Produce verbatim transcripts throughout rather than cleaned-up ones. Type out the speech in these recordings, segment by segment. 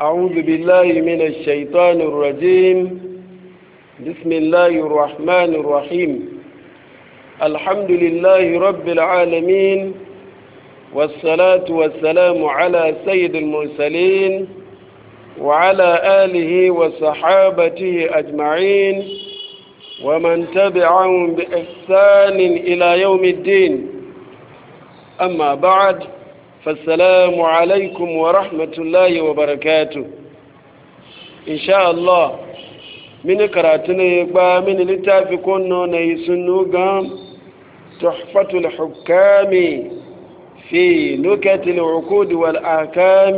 أعوذ بالله من الشيطان الرجيم. بسم الله الرحمن الرحيم. الحمد لله رب العالمين، والصلاة والسلام على سيد المرسلين وعلى آله وصحابته أجمعين ومن تبعهم بإحسان إلى يوم الدين. أما بعد، فالسلام عليكم ورحمة الله وبركاته. إن شاء الله من كراتنا يقبى من لتافكون نيسنو قام تحفة الحكام في نكت العقود والأحكام.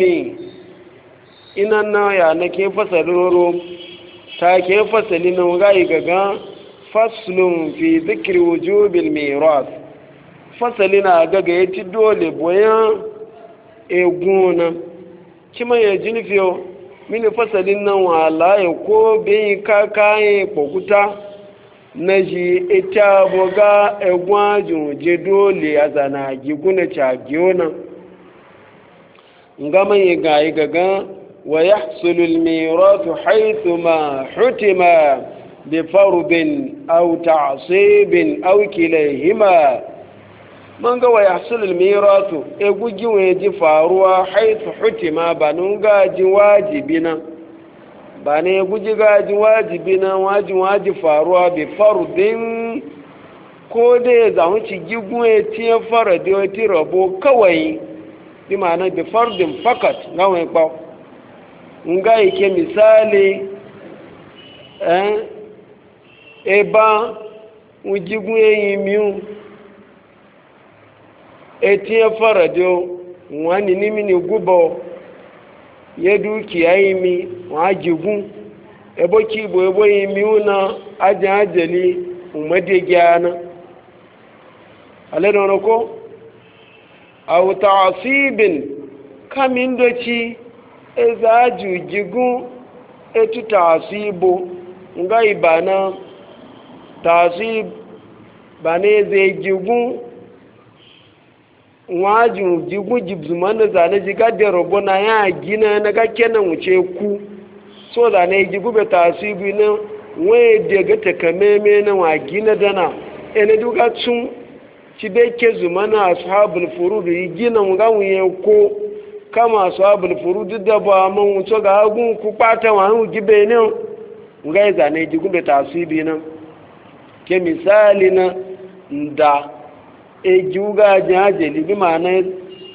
إننا يعني كيف فصلوا تا كيف فصلنا وغايقا فصل في ذكر وجوب الميراث. فصلنا غاقا يتدول بويان eguna kima ya jini fiyo mini fasalin nan wala ya ko bin kakaye pokuta na ji ita boga egwajun je dole a zana giguna cagiona ngama yi gayi gaga wa yahsulu almiratu haythu ma hutima bi fardin aw ta'sibin aw kilayhima. man ga waya sulul miratu e gugi waje faruwa haitu hutima ba nun gaji wajibi na ba ne gugi gaji wajibi na waji waji faruwa bi fardin ko da ya zamu ci gigun ya tiye faradi ya ti rabo kawai bi ma'ana bi fardin fakat ga wani kwa nga yake misali eh eba wujigun yi miu etiye farajo wani nimi ni gubo ye dukiya yi mi wa jigun ebo kibo ebo yi mi una aja ajali umade gyana ale don ko aw ta'sibin kamin doci ezaju jigun etu ta'sibo ngai bana ta'sib bane ze jigun wajin jigu jibzuman da zane jiga da rabo na ya gina na ga kenan wuce ku so zane jigu bai tasibi na waye daga takameme na wa gina dana ene duka tun ci bai ke zumana ashabul furud yi gina mu ga wuye ko kama ashabul furud da ba mun wuce ga agun ku pata wa hu gibe ne ga zane jigu bai tasibi na ke misali na nda ejuga jajeli bi ma'ana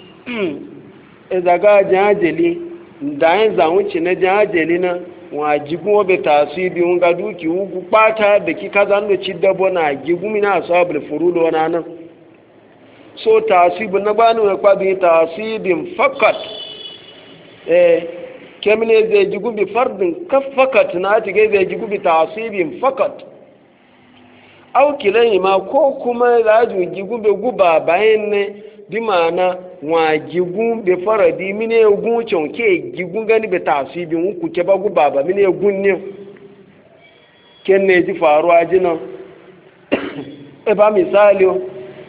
ezaga jajeli da yin zawunci na jajeli na wajigun wabe tasiri un ga duki ugu pata da ki kaza ndo ci dabo na gigumi na asabul furudo wana nan so tasibin na bani wa kwabi tasibin fakat eh kemine zai jigu bi fardin kafakat na ta ga zai jigu bi tasibin fakat aukilan ma ko kuma raju gigube guba bayan ne bi mana wa gigun be faradi mine gun chonke gigun gani be tasibi ku ke ba guba ba mine gun ne kenne ji faru ajina e ba misali o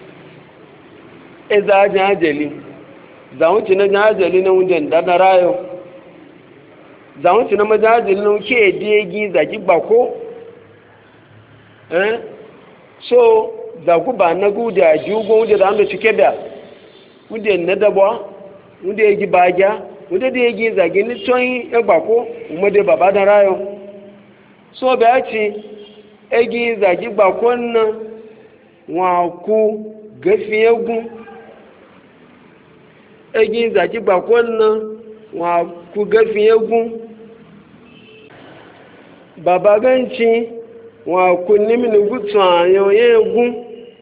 e za jajeli zawun ci na jajeli na wunden da na rayo zawun ci na majajeli na ke degi zaki bako eh so za ku ba na guda jugo wanda da ando cike da wanda na dabo wanda yake bagya wanda da yake zage ni ton e gbako mu da baba da rayo so ba ci egi zage gbako nan wa ku gafi egu egi zage gbako nan wa ku gafi egu baba ganci wa kunni mini gutsu ayo yegun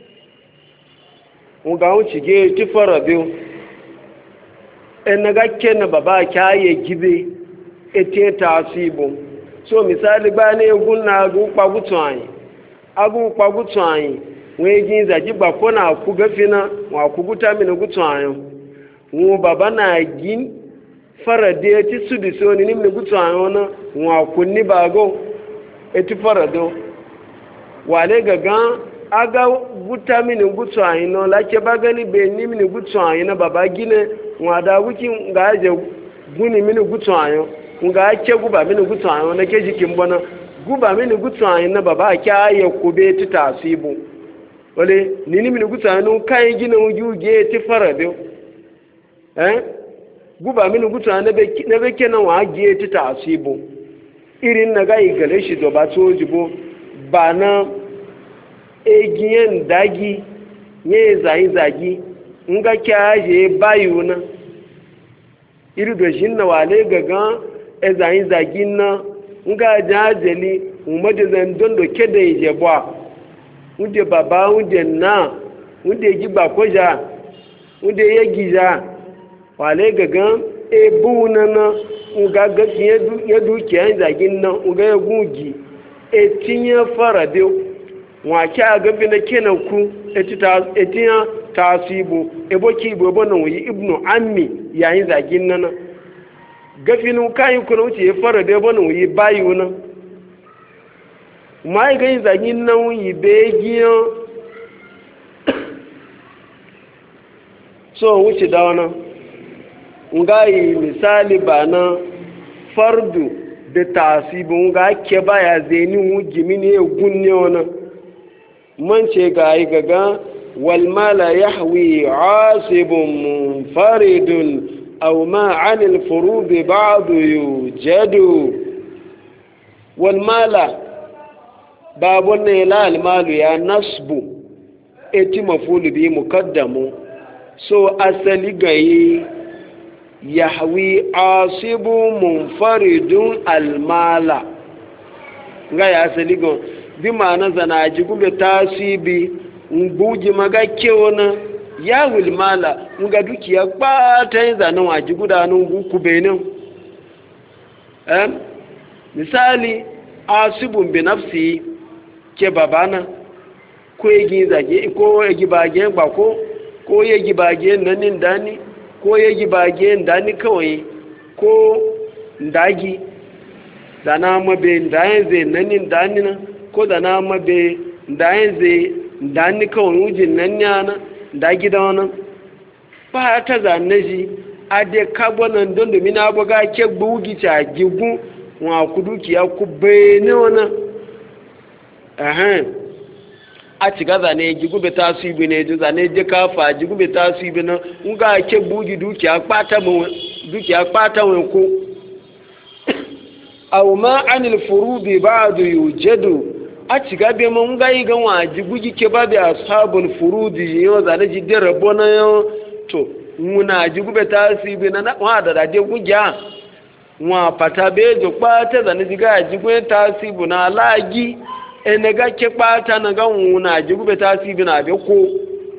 uga unci ge ti fara biu enaga kenna baba kyaye gibe ete tasibo so misali ba ne egun na agu pa gutsu ayi agu pa gutsu ayi we gi zaji gba ko na ku gafina wa ku guta mini gutsu ayo wo baba na gin fara de ti sudi so ni mini gutsu ayo na wa kunni bago eti fara do wale gaga aga guta mini gutsu ayi no lake bagani be ni mini gutsu ayi na baba gine wada wukin ga aje guni mini gutsu ayo nga ake guba mini gutsu an na ke jikin bana guba mini gutsu an na baba kya ya kube ti tasibu wale nini mini gutsu an kai gina wuge ti farade eh guba mini gutsu an na be na be kenan wa ge ti tasibu irin na ga igale shi do ba to jibo ba na egiyen dagi ne zai zagi nga kya je bayuna iri da shin na wale gaga e zai zagi na nga jajeli umade zan don do kede je bwa unde baba unde na unde giba koja unde yegija wale gaga e buna na nga ga yedu yedu kya zagi na nga yegugi e tinye farade wa kya ga bi na kenan ku etita etiya tasibu eboki bobo na wuyi ibnu ammi yayin zagin nan gafinu kayin kuna wuce ya fara da bono wuyi bayi wuna mai ga yin zagin nan wuyi begiyo so wuce da wana ngai misali bana fardu da tasibu nga ke baya zeni wuji mini e gunne wana man ce ga yi gaga والمال يحوي عاصب منفرد أو ما عن الفروض بعض يوجد والمال بابنا لا المال يا نصب اتي مفعول به مقدم سو أصلي غي يحوي عاصب منفرد المال غي أصلي غي بمعنى زناجي كوبي تاسيبي mbuji magake wona ya wilmala muga dukiya bata yin zanen waji gudanun guku benin eh misali asibun bi nafsi ke babana ko yegi zage ko yegi bage gbako ko yegi bage nanin dani ko yegi bage dani kawai ko ndagi dana mabe ndayen ze nanin dani na ko dana mabe ndayen ze da ni kawai wujin nan yana da gida wani ba ta zane shi a de kabonan don domin abuga ke bugi ta gigun wa kudu ki ya ku bene wani ahan a ci gaza ne gigu be ta su ibi ne ju zane je kafa gigu be ta su ibi na nga ke bugi dukiya kpata mu dukiya kpata wen ko aw ma anil furudi ba'du yujadu a ci gabe mun gai gan waji gugi ke ba da ashabul furudi yo za da ji da rabona yo to muna ji gube tasibi na wa da da je gugiya wa pata be jo pata za ni ji ga ji gube tasibi na lagi e ne ga ke pata na ga muna ji gube tasibi na be ko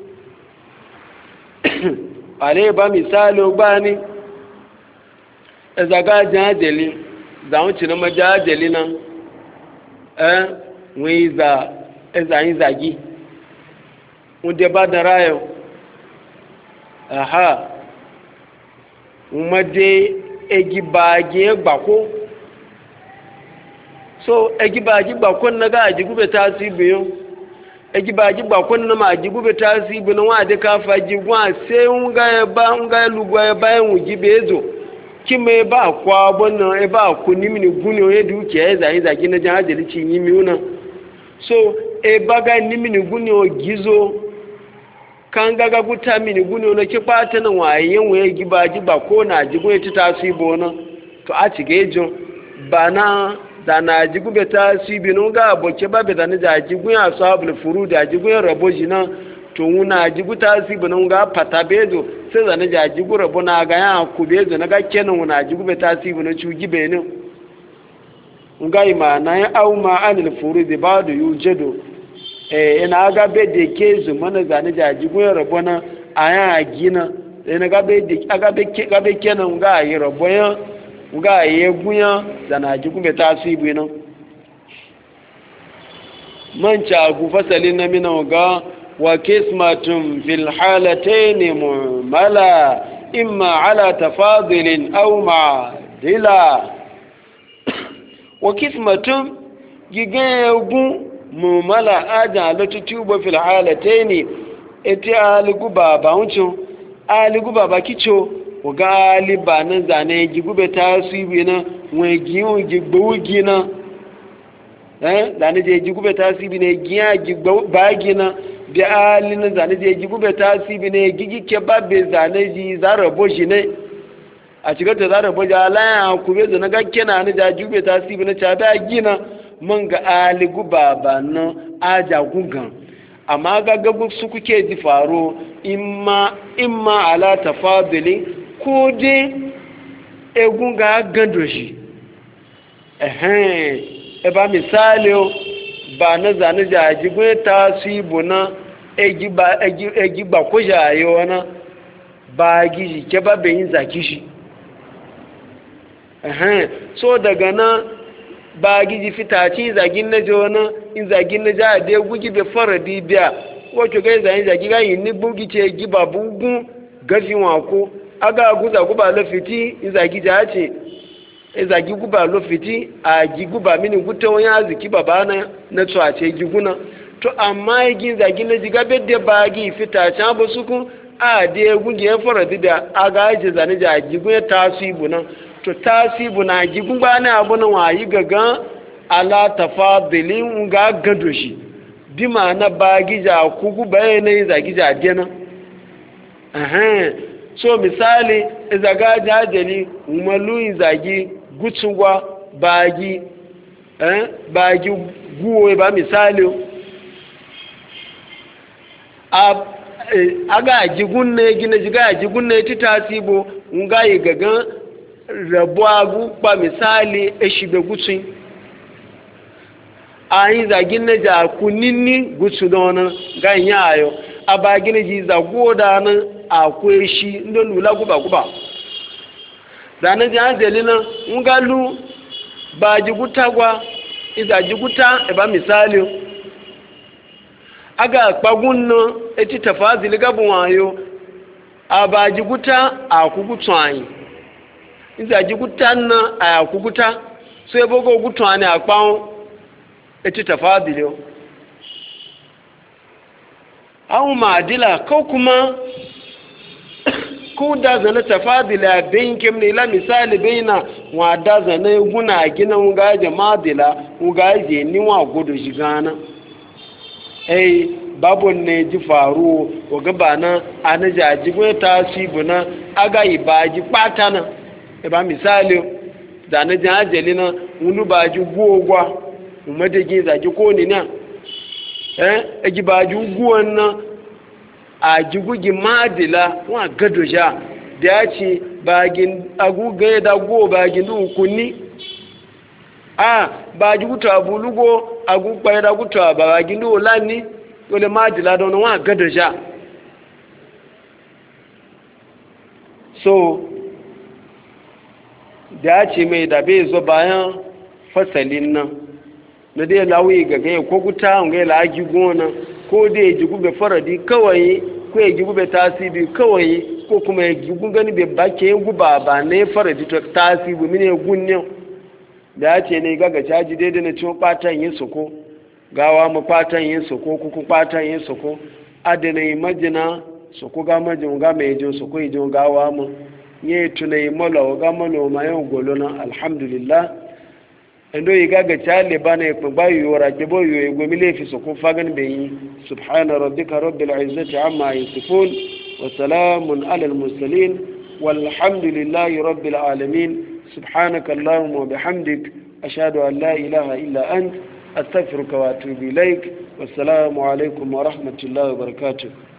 ale ba misali ba ni e za ga jajeli za mu ci na majajeli nan eh wọ́n za ẹza yin zagi wọ́n dẹ bá dára yọ aha wọ́n ma dé egi baagi gbako so egi baagi gbako na ga aji gube ta si biyo egi baagi gbako na ma aji gube ta si biyo na wọ́n ade ka fa ji gwa se nga ya ba nga lugwa ya ba yin wuji bezo kime ba kwa bona e ba ku nimini guni o yedu ke ẹza yin zagi na jan ajeli chi yimi una so e baga ni mini guni o gizo kan gaga guta mini guni o ke pata na wayen waye giba giba ko na jigo ya ta sibo na to a ci gejo bana da na jigo be ta sibi no ga boke ba be da ni da jigo ya sabul furud da jigo ya rabo jina to una jigo ta sibi no ga pata bezo sai da ni da jigo rabo na ga ya ku bezo na ga kenan una jigo be ta sibi no chu gibe ne ngai ma na ya au ma anil furudi ba'du yujadu eh ina aga be de kezu mana zane jaji goyen rabona aya gina ina ga be de aga be ke ga be kenan ga yi raboya ga yi gunya zana ji kuma tasibu ina man cha gu fasalin na mina ga wa kismatun fil halatayn mu'mala imma ala tafadilin aw ma'dila wa kismatun gigagun mumala ajan latutubo fil halataini eti aligu baba wucin aligu baba kicho wa galiba nan zane gigube tasibi na wai giyo gigbo gina eh zane je ji gube tasibi ne giya gigbo ba gina bi alin zane je ji gube tasibi ne gigi ke babbe zane ji zarabo shi ne a cikin ta zarabo ji alaya ku be zana ga kena ne ja gube tasibi ne ta da gina mun ga ali guba ba no aja gugan amma ga gagu su kuke ji faro imma imma ala tafadili ko dai egun ga gando shi ehem e ba misali ba na zane jaji gwe ta su ibu na egi ba ko jayo na ba gishi ke ba bayin zaki shi ehem so daga na ba gishi fitaci zagin na jo na in zagin na ja da gugi be faradi biya wato ga zagin zagi ga yin ni bugi ce giba bugun gafi wako aga guza guba lafiti in zagi ja ce zagi guba lofiti a gi guba mini guta wani arziki babana na tsace giguna to amma yi zagi na jiga bedde ba gi fita can ba su kun a da ya gungi ya fara da a ga aji zane da gigun ya tasibu nan to tasibu na gigun ba na abu na wayi gaga ala tafadilin ga gado shi bi ma na ba gija ku guba ya na yi zagi jadena so misali izaga jajali umaru zagi gutsuwa bagi eh bagi guwo ba misali a aga jigun ne gina jiga jigun ne ti tasibo ngai gagan rabo agu pa misali eshibe gutsin ayi zagin ne ja kunini gutsu dona ganya ayo abagin ji zagoda nan akwai shi ndo lula guba guba zane ji anjeli na ngalu ba jiguta gwa iza jiguta e ba misali aga kpagun no eti tafazili gabun wayo aba jiguta akugutu anyi iza jiguta na akuguta so ebogo gutu ani akpaun eti tafazili awu maadila ko kuma ko da zana tafadila bayin kemne la misali bayina wa da zana guna gina nga jamadila nga je ni wa godo jigana eh babon ne ji faru o gaba na anaja jigwe tasibuna aga ibaji patana e ba misali da na jajeli na unu baji gogwa umadege zaji ko ni na eh eji baji guwan na a jigugi madila wa gado ja da ya ce bagin agugaye da go bagin kunni a ba jiguta abulugo agugbaye da guta bagin lani wale madila don wa gado ja so da ya ce mai da bai zo bayan fasalin nan na dai lawi gaga ko guta ngai la agi gona ko da ya jigu bai faradi kawai ko ya jigu bai tasiri kawai ko kuma ya jigu gani bai bake ya guba ba na ya faradi tasiri mini ya gunne da ya ce ne gaga caji daidai na cikin patan yin soko gawa mu patan yin soko kuku patan yin soko adana yi majina soko ga majin ga mai jin soko yi jin gawa mu yi tunai malawa ga manoma yau golo na alhamdulillah endo igaga chale bana yakbayu yora kebo yo gomile fi soko fagan beyi subhana rabbika rabbil izzati amma yasifun wa salamun ala al mursalin walhamdulillahi rabbil alamin subhanaka allahumma wa bihamdik ashhadu an la ilaha illa ant astaghfiruka wa atubu ilaik wassalamu alaikum wa rahmatullahi wa barakatuh